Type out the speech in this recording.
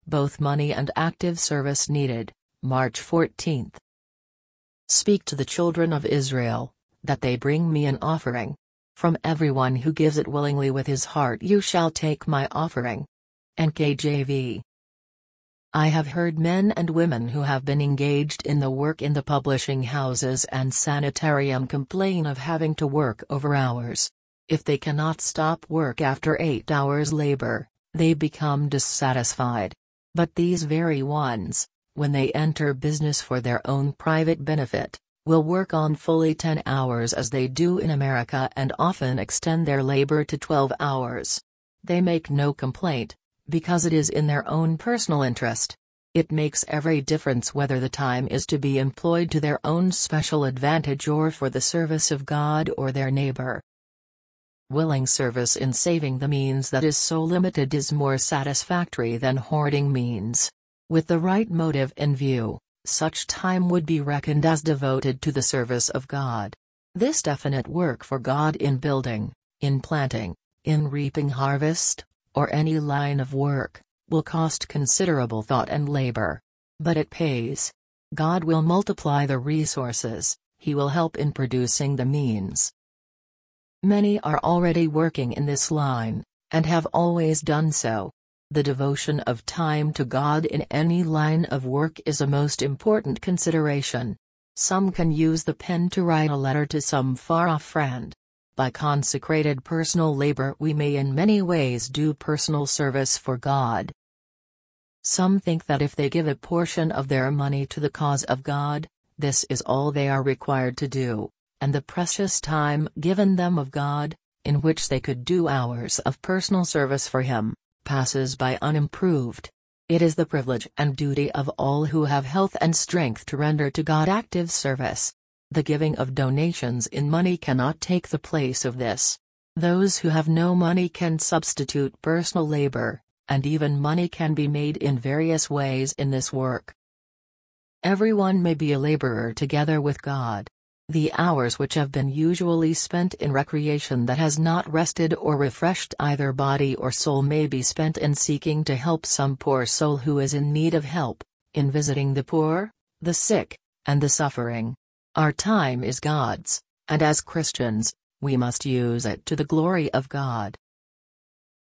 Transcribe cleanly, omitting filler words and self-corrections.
both money and active service needed. March 14. Speak to the children of Israel, that they bring me an offering. From everyone who gives it willingly with his heart you shall take my offering. NKJV. I have heard men and women who have been engaged in the work in the publishing houses and sanitarium complain of having to work over hours. If they cannot stop work after 8 hours labor, they become dissatisfied. But these very ones, when they enter business for their own private benefit, will work on fully 10 hours as they do in America and often extend their labor to 12 hours. They make no complaint, because it is in their own personal interest. It makes every difference whether the time is to be employed to their own special advantage or for the service of God or their neighbor. Willing service in saving the means that is so limited is more satisfactory than hoarding means. With the right motive in view, such time would be reckoned as devoted to the service of God. This definite work for God in building, in planting, in reaping harvest, or any line of work, will cost considerable thought and labor. But it pays. God will multiply the resources, He will help in producing the means. Many are already working in this line, and have always done so. The devotion of time to God in any line of work is a most important consideration. Some can use the pen to write a letter to some far-off friend. By consecrated personal labor we may in many ways do personal service for God. Some think that if they give a portion of their money to the cause of God, this is all they are required to do, and the precious time given them of God, in which they could do hours of personal service for Him, passes by unimproved. It is the privilege and duty of all who have health and strength to render to God active service. The giving of donations in money cannot take the place of this. Those who have no money can substitute personal labor, and even money can be made in various ways in this work. Everyone may be a laborer together with God. The hours which have been usually spent in recreation that has not rested or refreshed either body or soul may be spent in seeking to help some poor soul who is in need of help, in visiting the poor, the sick, and the suffering. Our time is God's, and as Christians, we must use it to the glory of God.